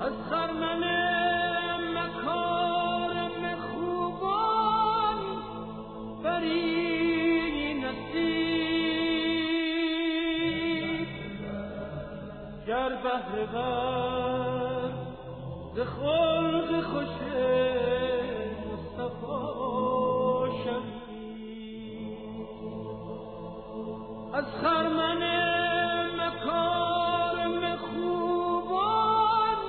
از خرمن مکارم خوبان بری نصیب گر بهره ور ز خلق خوش مصطفی شوی از خرمن مکارم خوبان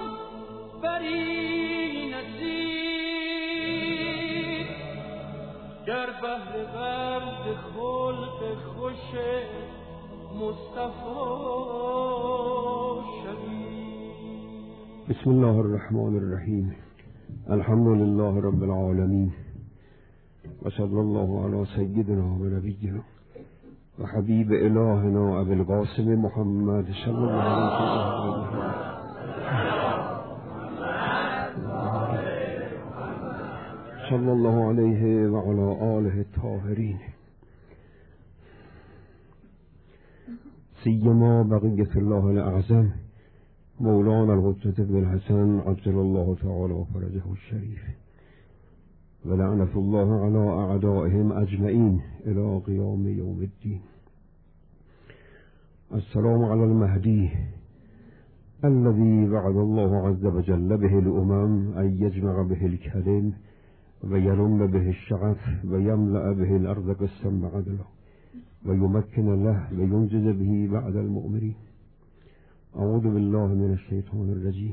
بری نصیب گر بهره ور ز خلق خوش مصطفی شوی. بسم الله الرحمن الرحیم. الحمد لله رب العالمین و صلی الله علی سیدنا و نبینا و حبیب الهنا ابی القاسم محمد صلی الله علیه و صلی الله علیه و علی آله الطاهرین سیما بقیة الله الاعظم مولانا القدس بن الحسن عجل الله تعالی فرجه الشریف و لعنت الله علی اعدائهم اجمعین الی قیام یوم الدین. السلام علی المهدی الذي وعد الله عز وجل به الامم ان يجمع به الكلم و يلم به الشغف و يملأ به الارض قسطا وعدلا و يمكن له و ينجز به بعد المؤمنين. اعوذ بالله من الشیطان الرجیم.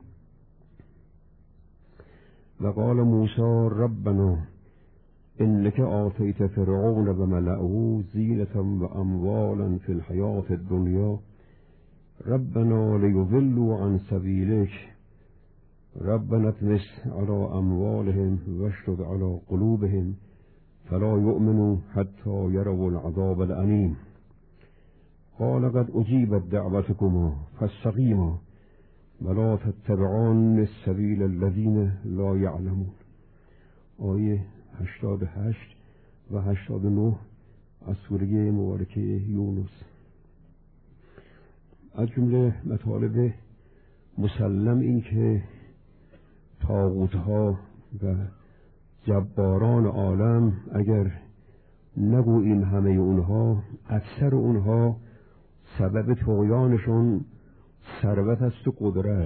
وقال موسى ربنا انك آتيت فرعون وملأه زينة واموالا في الحياة الدنيا ربنا ليضلوا عن سبيلك ربنا اطمس على اموالهم واشدد على قلوبهم فلا يؤمنوا حتى يروا العذاب الأليم. قال قد أجيبت دعوتكما فاستقيما ولا تتبعان السبيل الذين لا يعلمون. آیه 88 و 89 از سوره مبارکه یونس. از جمله مطالب مسلم این که طاغوت‌ها و جباران عالم اگر نگوییم همه اونها، اکثر اونها سبب طغیانشون ثروت است و قدرت.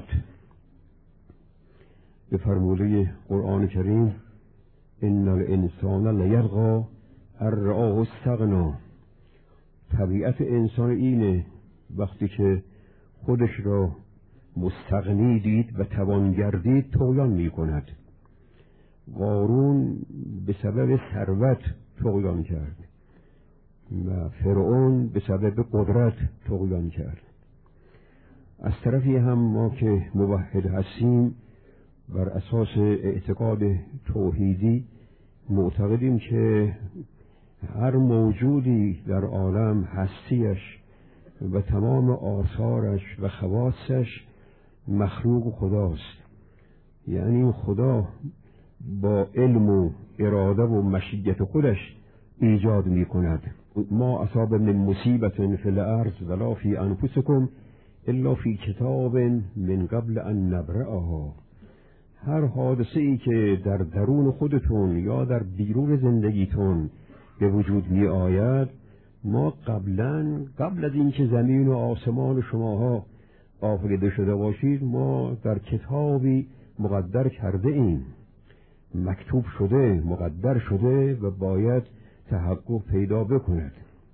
به فرموده قرآن کریم ان الانسان لیطغی ان رآه استغنی. طبیعت انسان اینه وقتی که خودش را مستغنی دید و توانگردید طغیان می کند. قارون به سبب ثروت طغیان کرد و فرعون به سبب قدرت طغیان کرد. از طرفی هم ما که موحد هستیم بر اساس اعتقاد توحیدی معتقدیم که هر موجودی در عالم هستیش و تمام آثارش و خواصش مخلوق خداست. یعنی خدا با علم و اراده و مشیت خودش ایجاد می کند. ما اصاب من مصیبت فی الارض ولا فی انفسکم الا فی کتاب من قبل ان نبرأها. هر حادثه ای که در درون خودتون یا در بیرون زندگیتون به وجود می آید ما قبل از اینکه زمین و آسمان شماها آفریده شده باشید ما در کتابی مقدر کرده ایم، مکتوب شده، مقدر شده و باید تحقق پیدا بکند.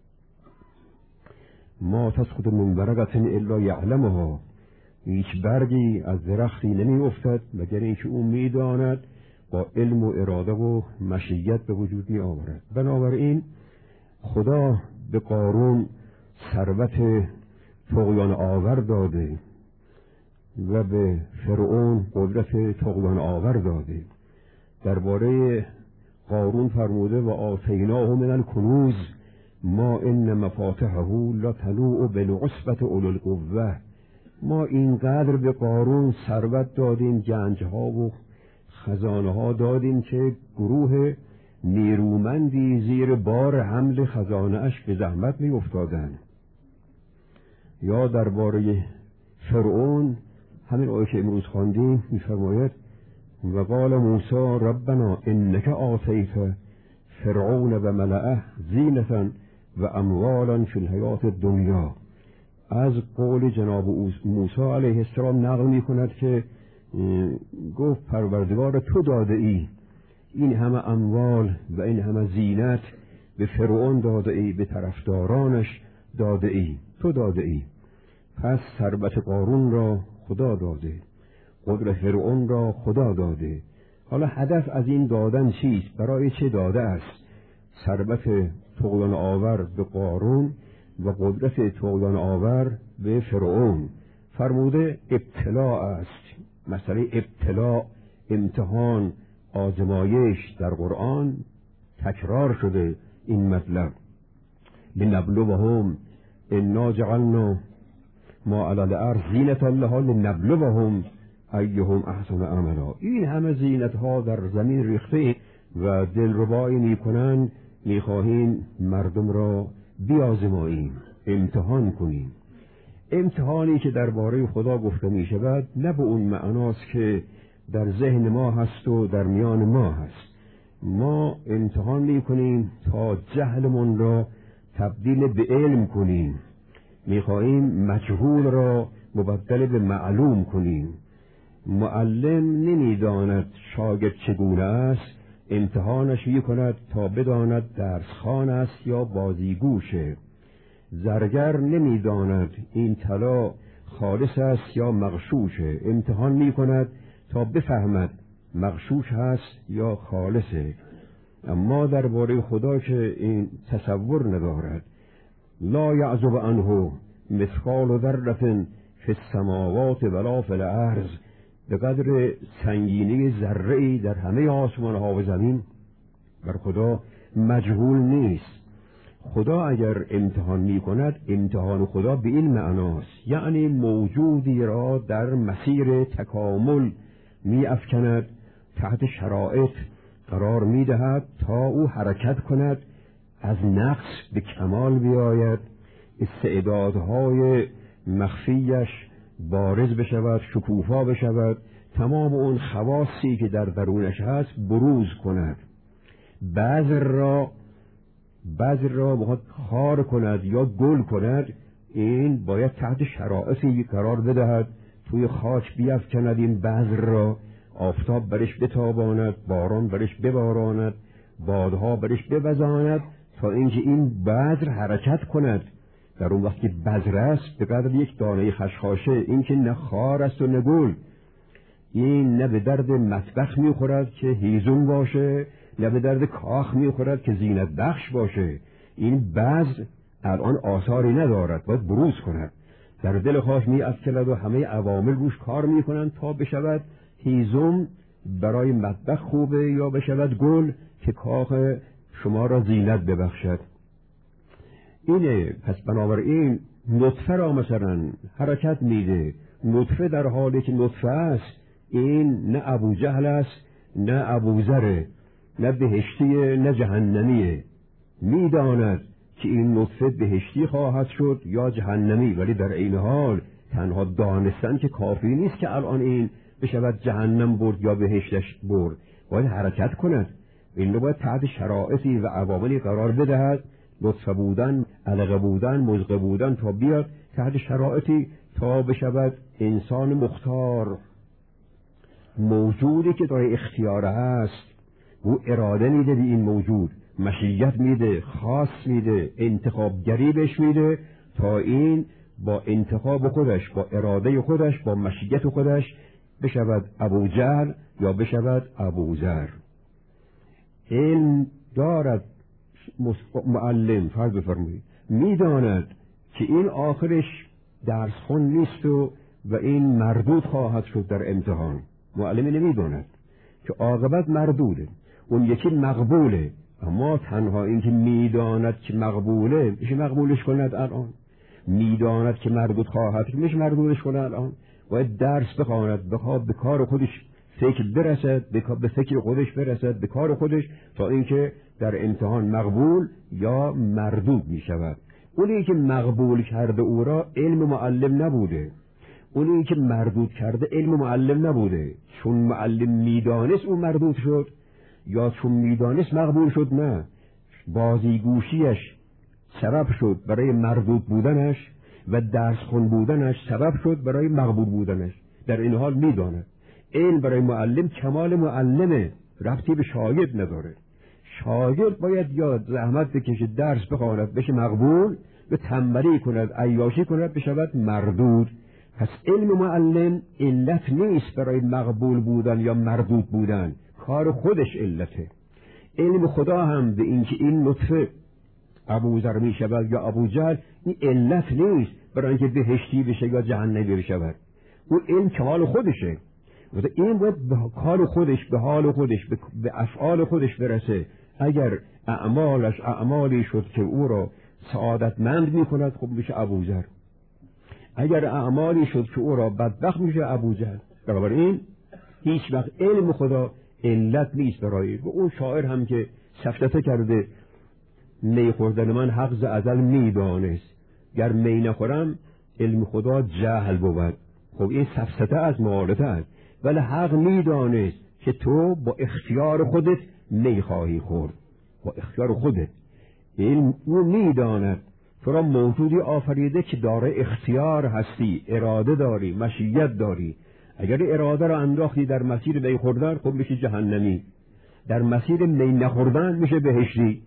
ما تسقط من ورقة الا یعلمها. هیچ برگی از درختی نمی افتد مگر اینکه او می داند، با علم و اراده و مشیت به وجود می آورد. بنابراین خدا به قارون ثروت طغیان آور داده و به فرعون قدرت طغیان آور داده. درباره قارون فرموده و آتیناه من الکنوز ما ان مفاتحه لتنوء بالعصبة اولي القوة. ما اینقدر به قارون ثروت دادیم، گنجها و خزانه ها دادیم که گروه نیرومندی زیر بار حمل خزانه اش به زحمت می افتادن. یا درباره فرعون همین آیه که امروز خواندیم می‌فرماید و قال موسی ربنا انک آتیت فرعون و ملئه زینة و اموالا فی الحیات الدنیا. از قول جناب موسی علیه السلام نقل می‌کند که گفت پروردگار تو داده ای این همه اموال و این همه زینت به فرعون داده ای، به طرفدارانش داده ای، تو داده ای. پس ثروت قارون را خدا داده، قدرت فرعون را خدا داده. حالا هدف از این دادن چیست؟ برای چه داده است؟ ثروت طغیان آور به قارون و قدرت طغیان آور به فرعون. فرموده ابتلاء است. مسئله ابتلاء، امتحان، آزمایش در قرآن تکرار شده. این مطلب لنبلوهم انا جعلنا ما علی الارض زینة لها لنبلوهم ایهم احسن عملا. این همه زینت ها در زمین ریخته و دلربایی میکنند، میخواهیم مردم را بیازماییم، امتحان کنیم. امتحانی که درباره خدا گفته می شود نه به اون معناست که در ذهن ما هست و در میان ما هست. ما امتحان می کنیم تا جهلمون را تبدیل به علم کنیم. می خواهیم مجهول را مبدل به معلوم کنیم. معلم نمی داند شاگرد چگونه است، امتحانش می کند تا بداند درسخوان است یا بازیگوشه. زرگر نمی داند این طلا خالص است یا مغشوشه، امتحان می کند تا بفهمد مغشوش هست یا خالصه. اما درباره خدا که این تصور ندارد، لا یعزب عنه مثقال ذره فی السماوات ولا فی الارض، به قدر سنگینی ذره‌ای در همه آسمان ها و زمین بر خدا مجهول نیست. خدا اگر امتحان می کند، امتحان خدا به این معناست، یعنی موجودی را در مسیر تکامل می افکند، تحت شرایط قرار می دهد تا او حرکت کند، از نقص به کمال بیاید، استعدادهای مخفیش بارز بشود، شکوفا بشود، تمام اون خواصی که در درونش هست بروز کند. بعض را باید خار کند یا گل کند، این باید تحت شرایطی قرار بدهد، توی خاک بیفکند این بذر را، آفتاب برش بتاباند، باران برش بباراند، بادها برش بوزاند، تا اینکه این بذر حرکت کند. در اون وقت که بذر است به قدر یک دانه خشخاشه، این که نه خار است و نه گل، این نه به درد مطبخ میخورد که هیزم باشه، نه به درد کاخ میخورد که زینت بخش باشه. این بذر الان آثاری ندارد، باید بروز کند، در دل خاک میافکند و همه عوامل روش کار میکنند تا بشود هیزم برای مطبخ خوبه، یا بشود گل که کاخ شما را زینت ببخشد. اینه. پس بنابراین نطفه را مثلا حرکت میده، نطفه در حالی که نطفه است، این نه ابو جهل است نه ابو ذر، نه بهشتی نه جهنمیه. میداند که این نطفه بهشتی خواهد شد یا جهنمی، ولی در این حال تنها دانستن که کافی نیست که الان این بشود جهنم برد یا بهشتش برد، باید حرکت کند. این رو باید تحت شرایطی و عواملی قرار بدهد، نطفه بودن، علقه بودن، مضغه بودن، تا بیاد تحت شرایطی تا بشود انسان مختار، موجودی که داره اختیار هست. او اراده میده به این موجود، مشیت میده، خاص میده، انتخابگری بهش میده، تا این با انتخاب خودش، با اراده خودش، با مشیت خودش بشود ابو جهل یا بشود ابو ذر. علم دارد معلم، فرض بفرمایید، میداند که این آخرش درس خون نیست و این مردود خواهد شد در امتحان. معلم نمیداند که عاقبت مردوده، اون یکی مقبوله، اما تنها این که میداند که مقبوله میشه مقبولش کند. الان میداند که مردود خواهد میشه مردودش کند. الان باید درس بخواند، بخواد به کار خودش فکر برسد، به فکر خودش برسد، به کار خودش، تا اینکه در امتحان مقبول یا مردود می شود. اونی که مقبول کرده او را علم معلم نبوده. اونی که مردود کرده علم معلم نبوده، چون معلم میدانست اون مردود شد، یا چون میدانست مقبول شد؟ نه، بازیگوشیش سبب شد برای مردود بودنش و درس خون بودنش سبب شد برای مقبول بودنش. در این حال میداند علم برای معلم کمال معلمه، ربطی به شاگرد نداره. شاگرد باید یا زحمت بکشه، درس بخواند، بشه مقبول، به تنبلی کند، عیاشی کند، بشود مردود. پس علم معلم علت نیست برای مقبول بودن یا مردود بودن، کار خودش علته. علم خدا هم به اینکه این نطفه ابوذر می شود یا ابوجهل، این علت نیست برای اینکه بهشتی بشه یا جهنمی بشود. اون علم کمال خودشه و این باید به کار خودش، به حال خودش، به افعال خودش برسه. اگر اعمالش اعمالی شد که او را سعادتمند می کند، خب میشه ابوذر. اگر اعمالی شد که او را بدبخت، میشه ابوجهل. بنابراین هیچ وقت علم خدا علت نیست برای. و اون شاعر هم که سفسطه کرده می خوردن من حق ز ازل میدانست، گر می نخورم علم خدا جهل بود. خب این سفسطه از معارفه است، ولی حق میدانست که تو با اختیار خودت می خواهی خورد، با اختیار خودت. علم او میداند تو را موجودی آفریده که داره اختیار هستی، اراده داری، مشیت داری. اگر اراده را انداختی در مسیر می خوردن، خب میشه جهنمی. در مسیر می نخوردن میشه بهشتی.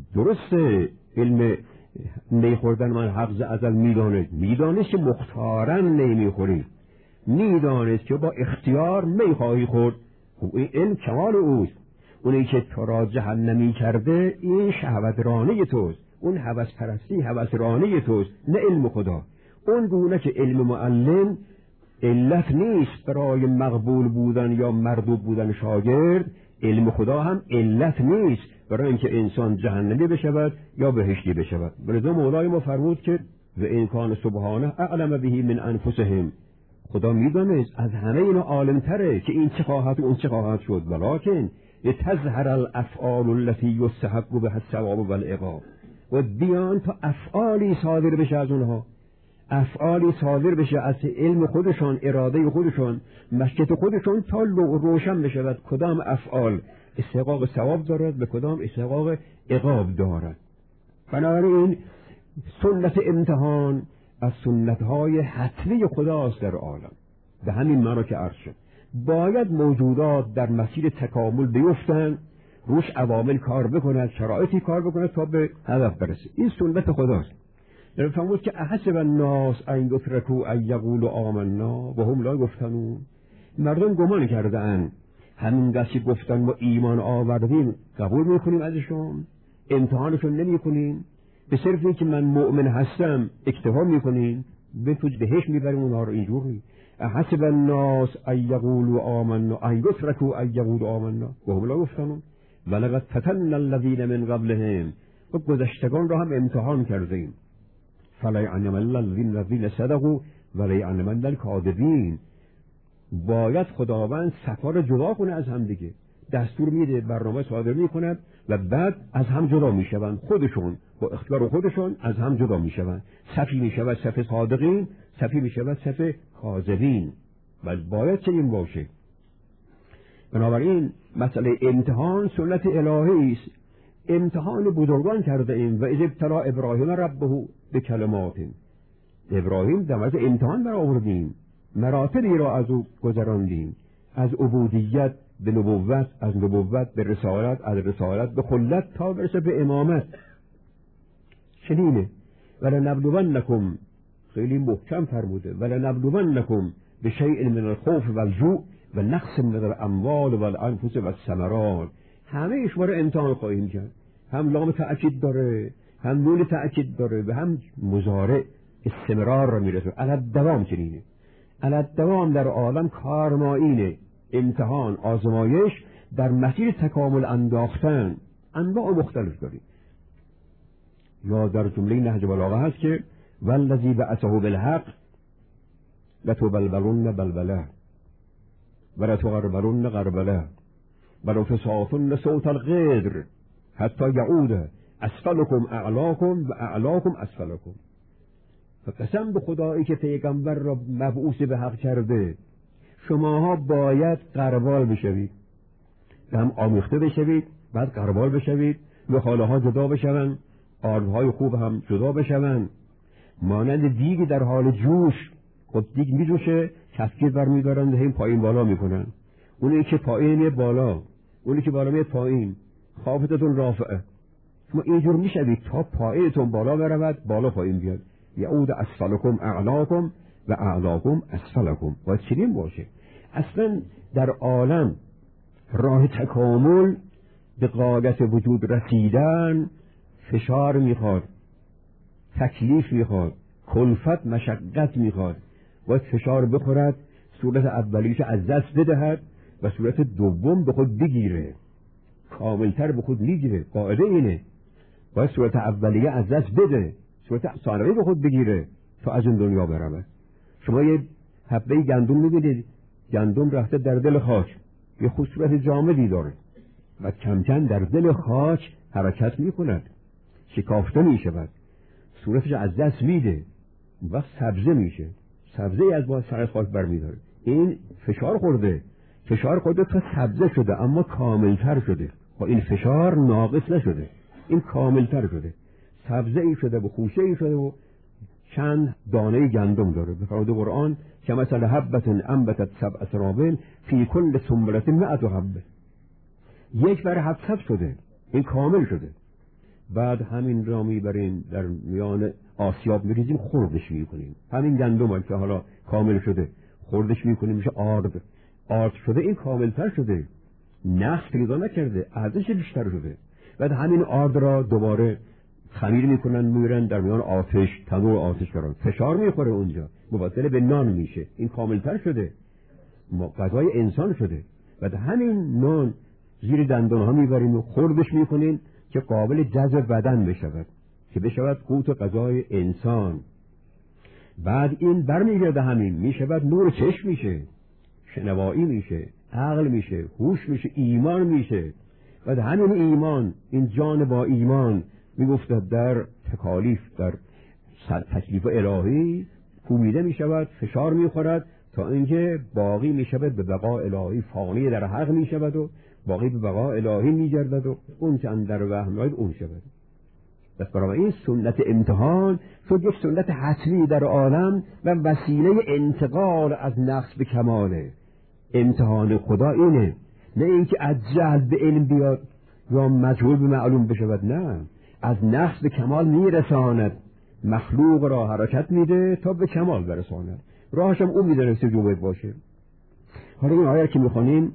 درسته علم می خوردن من حق ز ازل میدانست که مختارن نمیخوری، میدانست که با اختیار می خواهی خورد. خب این علم کمال اوست. اونی که تو را جهنمی کرده این شهوت رانه توست، اون هوس پرستی هوس رانه توست، نه علم خدا. اون گونه که علم معلم علت نیست برای مقبول بودن یا مردود بودن شاگرد، علم خدا هم علت نیست برای اینکه انسان جهنمی بشود یا بهشتی بشود. لذا مولای ما فرمود که و ان کان سبحانه اعلم به من انفسهم، خدا میدانست از همه اینا عالمتره که این چه خواهد و اون چه خواهد شد. ولکن تظهر الافعال التي يستحق بها الثواب والعقاب، و بیان تا افعالی صادر بشه از اونها، افعالی صادر بشه از علم خودشان، اراده خودشان، مشیت خودشان، تا روشن بشود کدام افعال استحقاق ثواب دارد، به کدام استحقاق عقاب دارد. بنابراین سنت امتحان از سنتهای حتمی خداست در عالم. به همین معنا که عرض شد باید موجودات در مسیر تکامل بیفتند، روش عوامل کار بکنند، شرایطی کار بکنند تا به هدف برسه. این سنت خداست. در فرمود که احسب الناس ان یترکوا ان یقولوا آمنا و هم لا یفتنون. مردم گمان کرده‌اند همین کسی گفتن ما ایمان آوردیم قبول میکنیم ازشون، امتحانشون نمیکنیم، به صرف اینکه من مؤمن هستم اکتفا میکنیم، به تو بهش میبریم اونها رو. اینجوری احسب الناس ان یقولوا آمنا ان یترکوا ان یقولوا آمنا و هم لا یفتنون ولقد فتنا الذین من قبلهم، و گذشتگان را هم امتحان کردیم. فلیعلمن الذین صدقوا ولیعلمن الکاذبین. باید خداوند صفا را جدا کنه از هم دیگه، دستور میده، برنامه صادر میکند و بعد از هم جدا میشوند. خودشون با اختیار خودشون از هم جدا میشوند. صفی میشود صف صادقین، صفی میشود صف کاذبین. و باید چنین باشه. بنابراین مسئله امتحان سنت الهی است. امتحان بزرگان کرده ایم. و اذ ابتلی ابراهیم ربه بکلمات، ابراهیم در مورد امتحان برآوردیم، مراتبی را از او گذراندیم، از عبودیت به نبوت، از نبوت به رسالت، از رسالت به خلت تا برسه به امامت. چنینه. ولنبلونکم، خیلی محکم فرموده، ولنبلونکم بشیء من الخوف والجوع و نقص من الاموال والانفس والثمرات. همه شما را امتحان خواهیم کرد. هم لام تأکید داره، هم نون تأکید داره، و هم مضارع استمرار را میرسه. الدوام چنینه. الدوام در عالم کارمایینه. امتحان، آزمایش در مسیر تکامل انداختن انواع مختلف داریم. یا در جمله نهج بلاغه هست که والذی بعثه بالحق لتبلبلن بلبله ولتغربلن غربله ولتصافن صوت الغدر حتی یعود اسفلکم اعلاکم و اعلاکم اسفلکم. و قسم به خدایی که پیغمبر را مبعوث به حق کرده، شماها باید قربال بشوید، هم آمیخته بشوید، بعد قربال بشوید، نخاله ها جدا بشوند، آردهای خوب هم جدا بشوند، مانند دیگ در حال جوش. خود دیگ میجوشه، کفگیر برمیدارند و این پایین بالا میکنن، اونی که پایین میاد بالا، اونی که بالا میاد پایین. خافتتون رافعه، شما اینجور میشوید تا پایینتون بالا برود، بالا پایین بیاد. یعود اسفلکم اعلاکم و اعلاکم اسفلکم. باید چنین باشه. اصلا در عالم راه تکامل به غایت وجود رسیدن فشار میخواد، تکلیف میخواد، کلفت مشقت میخواد. باید فشار بخورد، صورت اولیش از دست بدهد و صورت دوم به خود بگیره، کاملتر به خود میگیره. قاعده اینه، باید صورت اولیه از دست بده، صورت ثانویه به خود بگیره تا از این دنیا برود. شما یه حبه گندم میبینید، گندم رفته در دل خاک، یه خود صورت جامدی داره و کم کم در دل خاک حرکت میکند، شکافته میشود، صورتش از دست میده، وقت سبزه میشه، سبزه از باید سر خاک برمیداره. این فشار خورده تا سبزه شده، اما کاملتر شده. با این فشار ناقص نشده، این کاملتر شده، سبزه ای شده و خوشه ای شده و چند دانه گندم داره. به فرمود قرآن که مثلا حبت انبتت سبع سنابل فی کل سنبلة 100 حبه، یک بر 700 شده، این کامل شده. بعد همین را میبریم در میان آسیاب میریزیم، خوردش میکنیم. همین گندم که حالا کامل شده خوردش میکنیم، میشه آرد شده، این کاملتر شده، نقص پیدا نکرده، ارزش بیشتر شده. بعد همین آرد را دوباره خمیر میکنن، میرن در میان آتش، تنور آتش کردن، فشار میخوره اونجا، مبدل به نان میشه، این کاملتر شده، غذای انسان شده. بعد همین نان زیر دندان ها میبریم و خوردش میکنیم که قابل جذب بدن بشود، که بشود قوت غذای انسان. بعد این برمیگرده همین میشود نور چشم میشه، شنوایی میشه، عقل میشه، هوش میشه، ایمان میشه. بعد همین ایمان، این جان با ایمان میگفتد در تکالیف، در تکلیف الهی کوبیده میشود، فشار میخورد تا اینکه باقی میشود به بقا الهی، فانی در حق میشود و باقی به بقا الهی میگردد و اون که اندر وهم راید اون شود. بس برای این سنت امتحان شد یک سنت حتمی در عالم و وسیله انتقال از نقص به کماله. امتحان خدا اینه، نه اینکه از جهل به علم بیاد یا مجهول به معلوم بشود، نه، از نقص به کمال میرساند، مخلوق را حرکت میده تا به کمال برساند. راهش هم اون میدونه چه جوری باشه. حالا این آیه که میخوانیم،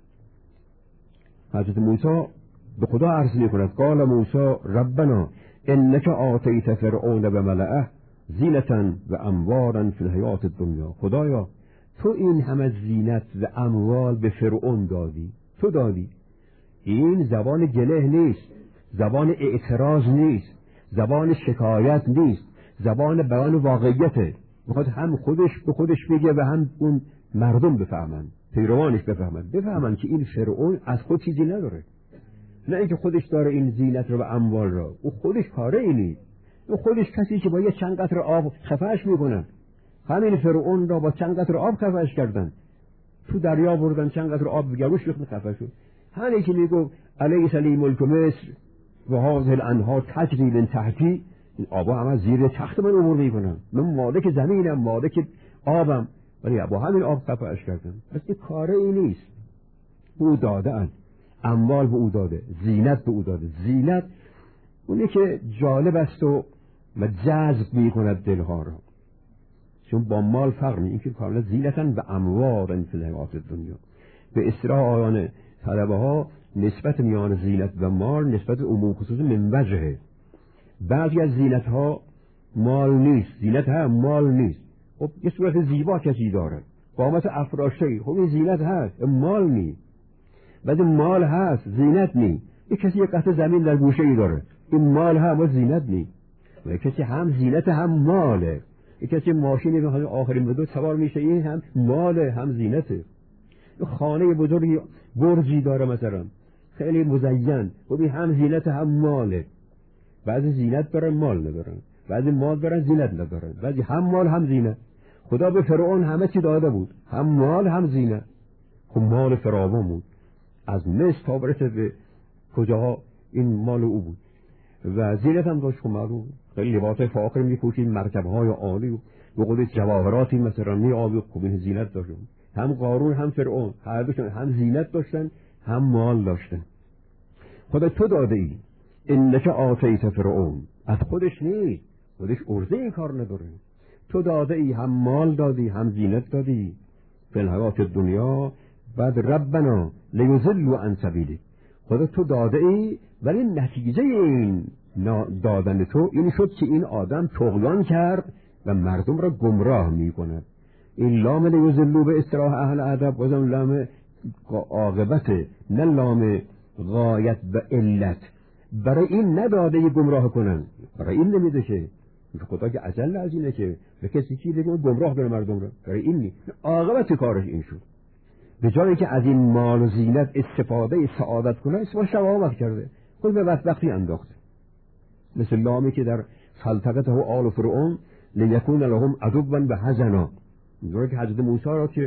حضرت موسی به خدا عرض میکند، قال موسی ربنا انک آتیت فرعون و ملئه زینة و اموالا فی الحیات الدنیا. خدایا تو این همه زینت و اموال به فرعون دادی، تو دادی. این زبان گله نیست، زبان اعتراض نیست، زبان شکایت نیست، زبان بیان واقعیته. میخواد هم خودش به خودش بگه و هم اون مردم بفهمن، پیروانش بفهمن که این فرعون از خود چیزی نداره، نه اینکه خودش داره این زینت رو و اموال را، او خودش کاره اینی، او خودش کسی که با یه چند قطره آب خفهش میکنن. همین فرعون را با چند قطره آب خفهش کردن، تو دریا بردن، چند قطره آب بگروش ریختن خفه شد. همین که میگو الیس لی ملک مصر و هذه الانهار تجری من تحتی، این آبا همه زیر تخت من عبور میکنن، من مالک زمینم، مالک آبم، ولی با همین آب خفهش کردن. پس این کاره ای نیست، او داده اند، اموال به او داده، زینت به او داده. زینت اونی که جالب است و جذب میکند دلها را، چون با مال فرق نیست. این که کاملا زینتن و اموال فی الحیات الدنیا. به اصطلاح آیان طلبه ها نسبت میان زینت و مال نسبت عموم خصوص من وجهه. بعضی از زینت ها مال نیست، زینت ها مال نیست. خب یه صورت زیبا کسی داره، قامت افراشته‌ای، خب این زینت هست، مال نیست. بعد مال هست، زینت نیست. یه کسی یک قطعه زمین در گوشه ای داره، این مال هم و زینت نیست. و کسی هم زینت هم ماله. یک کسی ماشینی به آخرین مدت سوار میشه، این هم ماله هم زینته. خانه بزرگی برجی داره مثلا، خیلی مزین، و این هم زینت هم ماله. بعضی زینت دارن مال ندارن. بعضی مال دارن زینت ندارن، بعضی هم مال هم زینت. خدا به فرعون همه چی داده بود، هم مال هم زینت. خب مال فراوان بود، از مصر تا برسه به کجاها این مال او بود و زینت هم داشت. خب معلوم خیلی لباس فاخر می‌پوشید، مرکب‌های عالی و به قول جواهراتی مثلا می‌آویخت. خب این زینت داشت. هم قارون هم فرعون هر دوشون هم زینت داشتن هم مال داشتن. خدا تو داده ای، انک آتیت فرعون، از خودش نیست، خودش ارزه این کار نداره. تو داده ای، هم مال دادی هم زینت دادی فی الحیات دنیا، بعد ربنا لیضلوا عن سبیلک. خدا تو داده ای، ولی نتیجه این دادن تو این شد که این آدم طغیان کرد و مردم را گمراه می کند. این لام لیضلوا به اصطلاح اهل ادب بازم لام عاقبت، نه لام غایت و علت. برای این نداده گمراه کنن، برای این نمیده که خدا که اجل از اینه که به کسی کی بگه گمراه کنه مردم را، برای این نیست. عاقبت کارش این شد، به جایی که از این مال و زینت استفاده سعادت کنه اسمش شقاوت کرده، خود به بدبختی انداخته. مثل لامی که در سلطنته آل فرعون لیکون لهم عدوا و حزنا، میگه که حضرت موسی را که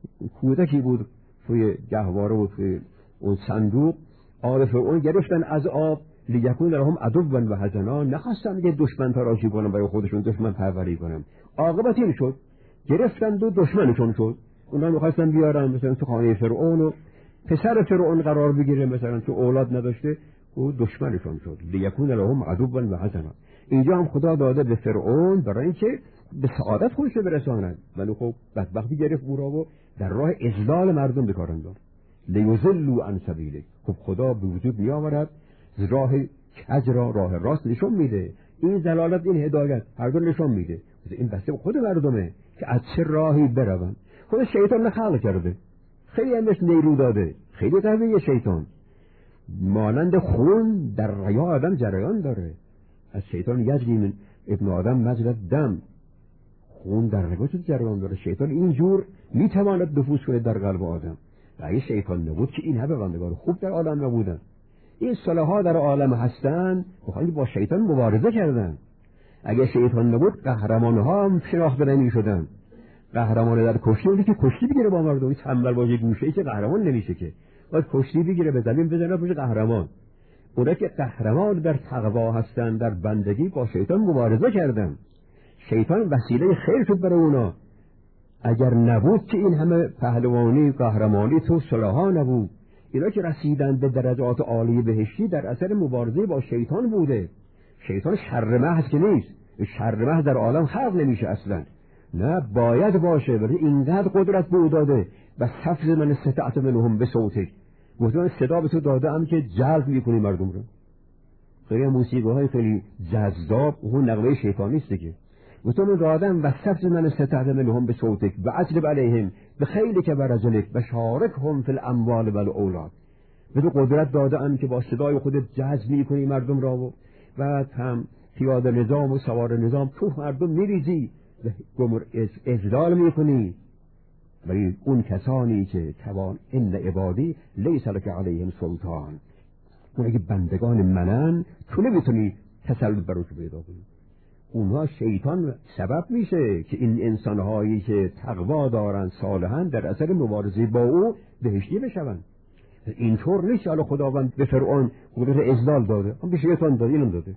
کودکی بود توی گهواره و توی اون صندوق، آل فرعون گرفتن از آب لیکون لهم عدوا و حزنا، نخواستن که دشمن تراشی کنن برای خودشون، دشمن پروری کنن. عاقبت این شد گرفتن دو دشمنشون شد. اونا می‌خواستن بیارن مثلا تو خانه فرعون و پسر فرعون قرار بگیره، مثلا تو اولاد نداشته او دشمنشون شد. لیکون لهم عدوا و حزنا. اینجا هم خدا داده به فرعون برای اینکه به سعادت خودش برساند، ولی خب بدبختی گرفت او را و در راه اضلال مردم به کار انداخت. لیضلوا عن سبیلک. خب خدا به وجود میآورد راه کج را راه راست نشون میده. این ضلالت این هدایت هر دو نشون میده. این بسته خود مردمه که از چه راهی بروند. خود شیطان خلق کرده، خیلی همش نیرو داده، خیلی قویه شیطان، مانند خون در ریا آدم جریان داره. از شیطان یجری من ابن آدم مجرى الدم، خون در رگاش جریان داره. شیطان اینجور میتواند نفوذ کنه در قلب آدم. و اگه شیطان نبود که این همه بندگان خوب در عالم نبودن. این صلاح‌ها در عالم هستن بخواهی با شیطان مبارزه کردن. اگه شیطان نبود قهرمان‌ها هم شناخته نمی‌شدن. قهرمان در کشتی اونی که کشتی بگیره با مردم، تنبل باشه گوشه‌ای که قهرمان نمیشه که. باید کشتی بگیره به زمین بزنه بشه قهرمان. اونا که قهرمان در تقوا هستن، در بندگی با شیطان مبارزه کردن. شیطان وسیله خیر شد برای اونا. اگر نبود که این همه پهلوانی قهرمانی تو صلاح‌ها نبود. اینا که رسیدن به درجات عالی بهشتی در اثر مبارزه با شیطان بوده. شیطان شر محض که نیست، شر محض در عالم خلق نمیشه اصلا. نه باید باشه، ولی اینقدر قدرت به او داده و سفز من استطعت منهم بصوتک، گفتن صدا به تو داده ام که جلب میکنی مردم رو. خیلی موسیقی‌های خیلی جذاب اون نغمه شیطانی است دیگه. گفتم دادم و سفز من استطعت منهم بصوتک و اجلب علیهم بخیلک و رجلک و شارکهم فی الاموال و الاولاد. به تو قدرت داده ام که با صدای خودت جذب میکنی مردم را و بعد هم پیاده نظام و سوار نظام تو مردم میریزی و اذلال میکنی. ولی اون کسانی که توان ان عبادی لیس لک علیهم سلطان، اون که بندگان منن تو نمیتونی تسلط بر روش پیدا کنی. اونها شیطان سبب میشه که این انسانهایی که تقوا دارن صالحن در اثر مبارزه با او بهشتی بشون. اینطور نیست. حالا خداوند به فرعون قدرت اذلال داده، هم به شیطان داده، اینم داده.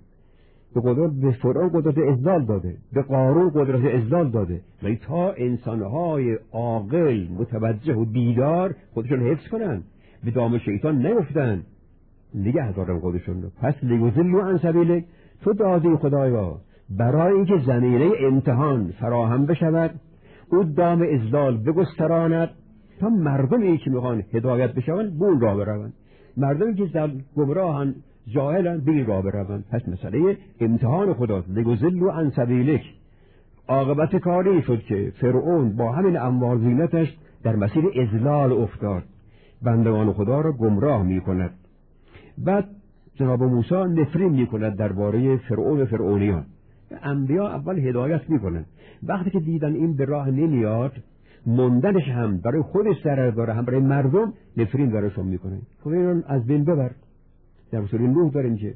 به فرعون قدرت اذلال داده، به قارون قدرت اذلال داده، ولی تا انسانهای عاقل متوجه و بیدار خودشون حفظ کنن، به دام شیطان نیفتن، نگه دارن خودشون رو. پس لیضلوا عن سبیلک، تو دادی خدایا برای اینکه زمینه امتحان فراهم بشود، او دام اذلال بگستراند تا مردمی که میخوان هدایت بشوند به اون راه بروند، مردمی که گمراهن جاهلن به این راه بروند. پس مسئله امتحان خداست. لیضلوا عن سبیلک. عاقبت کاری شد که فرعون با همین اموال زینتش در مسیر اذلال افتاد، بندگان خدا را گمراه میکند. بعد جناب موسی نفرین میکند درباره فرعون و فرعونیان. انبیا اول هدایت میکنن، وقتی که دیدن این به راه نمیاد، موندنش هم برای خودش ضرر داره هم برای مردم، نفرین برایشون میکنن. خب اینو از بین ببر. در سوره نوح داریم که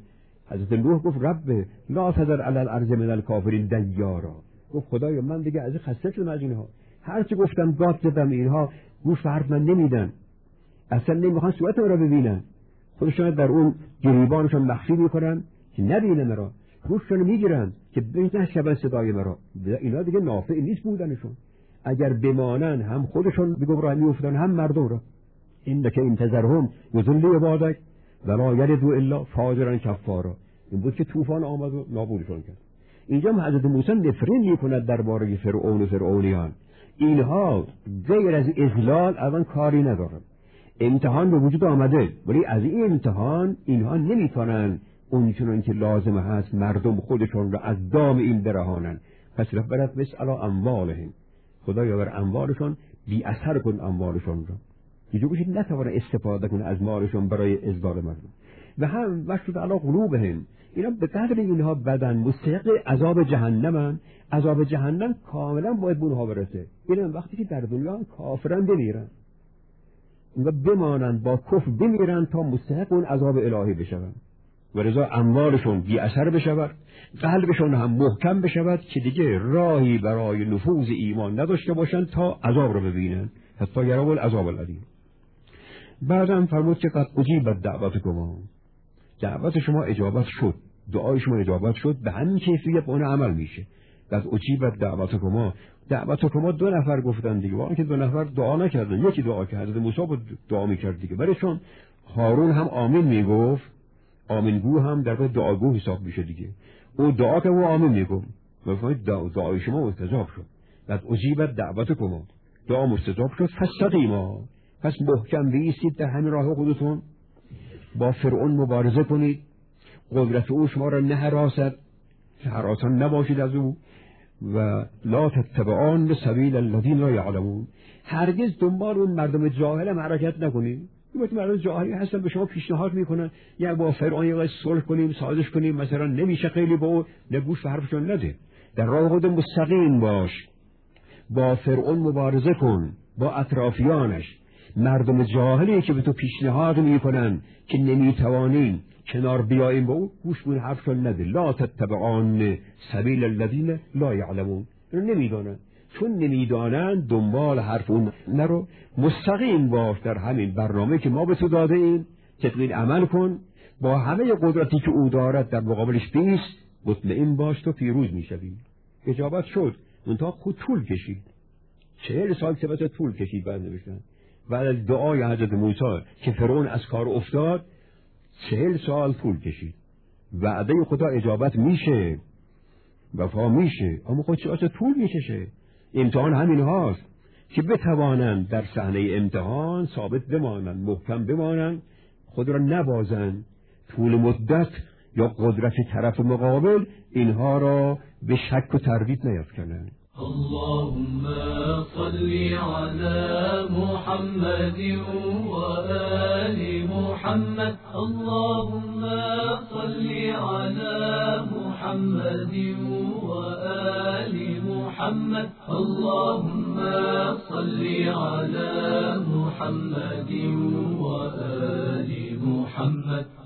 حضرت نوح گفت رب لا تذر علی الارض من الکافرین دیارا. گفت خدایا من دیگه از این خسته شدم از اینها، هر چی گفتم داد زدم اینها گوش به حرف من نمیدن، اصلا نمیخوان صورت من را ببینن، خودشون در اون گریبانشون مخفی میکنن که نبینن مرا، گوششون میگیرن که نشنون صدای مرا. اینا دیگه نافع نیست بودنشون، اگر بمانن هم خودشون به گمراهی میافتن هم مردم را. اینک انتظرهم یضلوا عبادک ولا یلدوا الا فاجرا کفارا. این بود که طوفان آمد و نابودشون کرد. اینجا حضرت موسی نفرین میکند درباره فرعون و فرعونیان. اینها غیر از اذلال الان کاری ندارن، امتحان به وجود آمده، ولی از این امتحان اینها نمیتونن اونچنان که لازم هست مردم خودشون را از دام این برهانن. پس ربنا مسأل اموالهم، خدایا بر اموالشون بی اثر کن اموالشون را، یه گوشی نتوانه استفاده کنه از مالشون برای ازدال مردم. و هم وشد علی قلوبهم، اینا به قدر اینها بدن مستحق عذاب جهنمن، عذاب جهنم کاملا باید به اونها برسه. اینا وقتی که در دنیا کافرن بمیرن و بمانند با کفر بمیرن تا مستحق اون عذاب الهی بشون و رضا اموالشون بی اثر بشود، قلبشون هم محکم بشود که دیگه راهی برای نفوذ ایمان نداشته باشن تا عذاب رو ببینن، حتی یروا العذاب العلیم. بعدم فرمود که قد اجیبت دعوتکما، دعوت شما اجابت شد، دعای شما اجابت شد، به همین کیفیت اون عمل میشه. قد اجیبت دعوتکما، دعوتکما دو نفر گفتن دیگه، واقعا که دو نفر دعا نکردن، یکی دعا کرد، حضرت موسی بود دعا میکرد دیگه، ولی چون هارون هم آمین میگفت، آمینگو هم در واقع دعاگو حساب میشه دیگه، او دعا که او آمین میگفت، بفرمایید دعای شما مستجاب شد. قد اجیبت دعوتکما، دعا مستجاب شد، فاستقیما، پس محکم بایستید در همین راه خودتون، با فرعون مبارزه کنید، قدرت او شما را نه حراست، حراسان نباشید از او، و لا تتبعان سبیل الذین لا یعلمون، هرگز دنبال اون مردم جاهل هم حرکت نکنید. مردم جاهلی هستن به شما پیشنهاد میکنن یا با فرعون یه صلح کنیم، سازش کنیم، مثلا نمیشه خیلی با او، نگوش به حرفشون نده، در راه خود مستقیم باش، با فرعون مبارزه کن، با اطرافیانش. مردم جاهلی که به تو پیشنهاد میکنن که نمیتوانین کنار بیاییم با او، گوش به حرفشون نده. لا تتبعان سبیل الذین لا یعلمون، نمیدونن، چون نمیدانن دنبال حرف اون نرو، مستقیم باش در همین برنامه که ما به تو داده ایم، تطبیق عمل کن، با همه قدرتی که او دارد در مقابلش بیست، مطمئن باش تو پیروز میشوی. اجابت شد، اونتا خود طول کشید، 40 سال سبت طول کشید بعد نوشتن. بعد از دعای حضرت موسی که فرعون از کار افتاد 40 سال طول کشید. وعده خدا اجابت میشه، وفا میشه، اما خود چه طول میکشه. امتحان همین هاست که بتوانند در صحنه امتحان ثابت بمانند، محکم بمانند، خود را نبازند، طول مدت یا قدرت طرف مقابل اینها را به شک و تردید نیفکنند. اللهم صل على محمد وآل محمد، اللهم صل على محمد وآل محمد، اللهم صل على محمد وآل محمد.